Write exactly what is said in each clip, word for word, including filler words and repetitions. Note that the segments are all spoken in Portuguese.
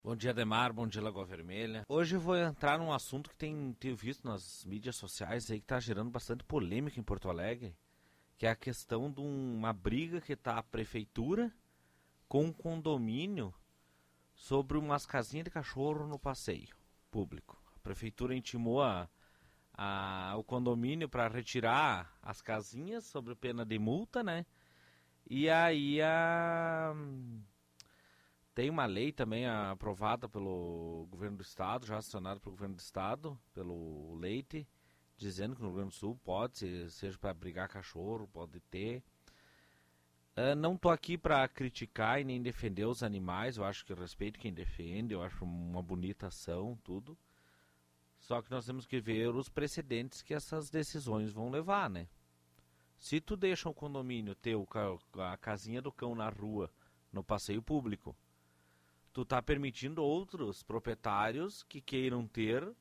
Bom dia, Ademar. Bom dia, Lagoa Vermelha. Hoje eu vou entrar num assunto que tem, tenho visto nas mídias sociais aí que está gerando bastante polêmica em Porto Alegre, que é a questão de uma briga que está a prefeitura com um condomínio sobre umas casinhas de cachorro no passeio público. A prefeitura intimou a, a, o condomínio para retirar as casinhas sob pena de multa, né? E aí a... Tem uma lei também aprovada pelo governo do estado, já acionada pelo governo do estado, pelo Leite, dizendo que no Rio Grande do Sul pode, seja para brigar cachorro, pode ter. Uh, não estou aqui para criticar e nem defender os animais, eu acho que eu respeito quem defende, eu acho uma bonita ação, tudo. Só que nós temos que ver os precedentes que essas decisões vão levar, né? Se tu deixa um condomínio ter a casinha do cão na rua, no passeio público, tu tá permitindo outros proprietários que queiram ter,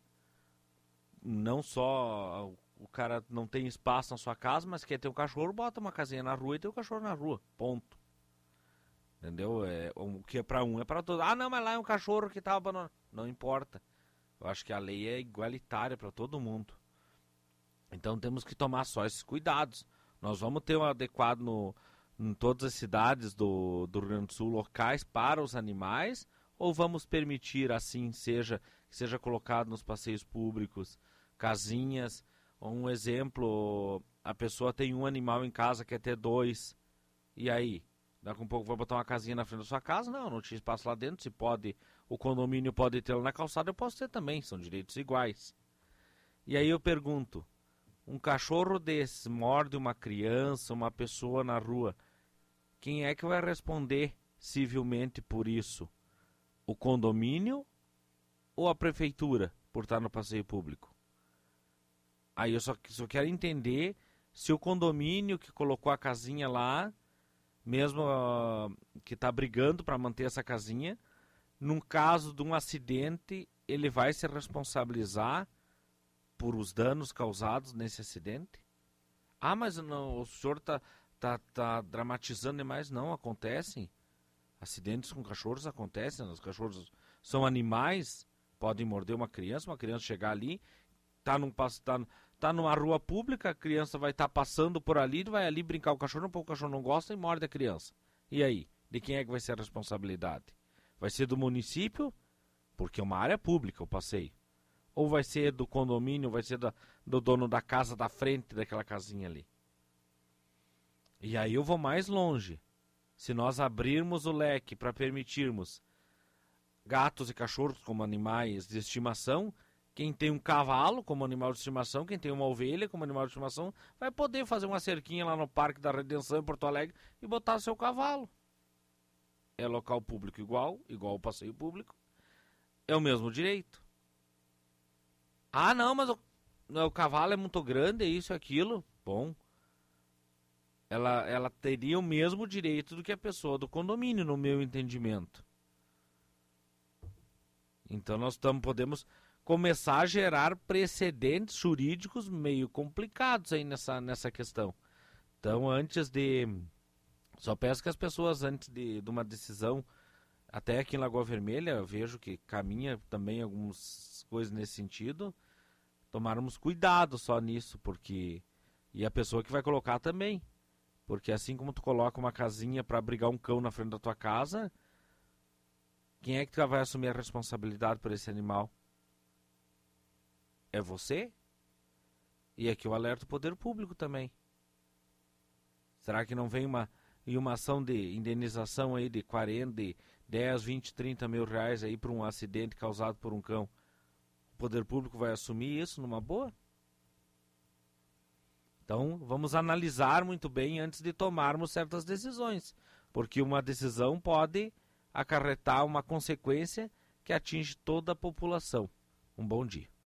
não só o cara não tem espaço na sua casa, mas quer ter um cachorro, bota uma casinha na rua e tem o um cachorro na rua, ponto. Entendeu? É, o que é pra um é pra todos. Ah, não, mas lá é um cachorro que tá abandonado. Não importa. Eu acho que a lei é igualitária para todo mundo. Então temos que tomar só esses cuidados. Nós vamos ter um adequado no... em todas as cidades do, do Rio Grande do Sul, locais para os animais, ou vamos permitir assim seja que seja colocado nos passeios públicos, casinhas? Um exemplo, a pessoa tem um animal em casa, quer ter dois, e aí? Daqui a um pouco vai botar uma casinha na frente da sua casa? Não, não tinha espaço lá dentro, se pode, o condomínio pode ter lá na calçada, eu posso ter também, são direitos iguais. E aí eu pergunto, um cachorro desse morde uma criança, uma pessoa na rua, quem é que vai responder civilmente por isso? O condomínio ou a prefeitura por estar no passeio público? Aí eu só, só quero entender se o condomínio que colocou a casinha lá, mesmo uh, que está brigando para manter essa casinha, num caso de um acidente, ele vai se responsabilizar por os danos causados nesse acidente? Ah, mas não, o senhor está... Tá, tá dramatizando demais. Não, acontecem. Acidentes com cachorros acontecem. Os cachorros são animais, podem morder uma criança, uma criança chegar ali, tá, num, tá, tá numa rua pública, a criança vai estar tá passando por ali, vai ali brincar com o cachorro, o cachorro não gosta e morde a criança. E aí? De quem é que vai ser a responsabilidade? Vai ser do município, porque é uma área pública o passeio. Ou vai ser do condomínio, vai ser da, do dono da casa da frente daquela casinha ali? E aí eu vou mais longe. Se nós abrirmos o leque para permitirmos gatos e cachorros como animais de estimação, quem tem um cavalo como animal de estimação, quem tem uma ovelha como animal de estimação, vai poder fazer uma cerquinha lá no Parque da Redenção em Porto Alegre e botar seu cavalo. É local público igual, igual o passeio público. É o mesmo direito. Ah, não, mas o, o cavalo é muito grande, é isso e aquilo. Bom... Ela, ela teria o mesmo direito do que a pessoa do condomínio, no meu entendimento. Então nós tamo, podemos começar a gerar precedentes jurídicos meio complicados aí nessa, nessa questão. Então antes de... Só peço que as pessoas antes de, de uma decisão, até aqui em Lagoa Vermelha, eu vejo que caminha também algumas coisas nesse sentido, tomarmos cuidado só nisso, porque... E a pessoa que vai colocar também. Porque assim como tu coloca uma casinha para abrigar um cão na frente da tua casa, quem é que tu vai assumir a responsabilidade por esse animal? É você? E aqui eu alerto o poder público também. Será que não vem uma, uma ação de indenização aí de quarenta, de dez, vinte, trinta mil reais aí por um acidente causado por um cão? O poder público vai assumir isso numa boa? Então, vamos analisar muito bem antes de tomarmos certas decisões, porque uma decisão pode acarretar uma consequência que atinge toda a população. Um bom dia.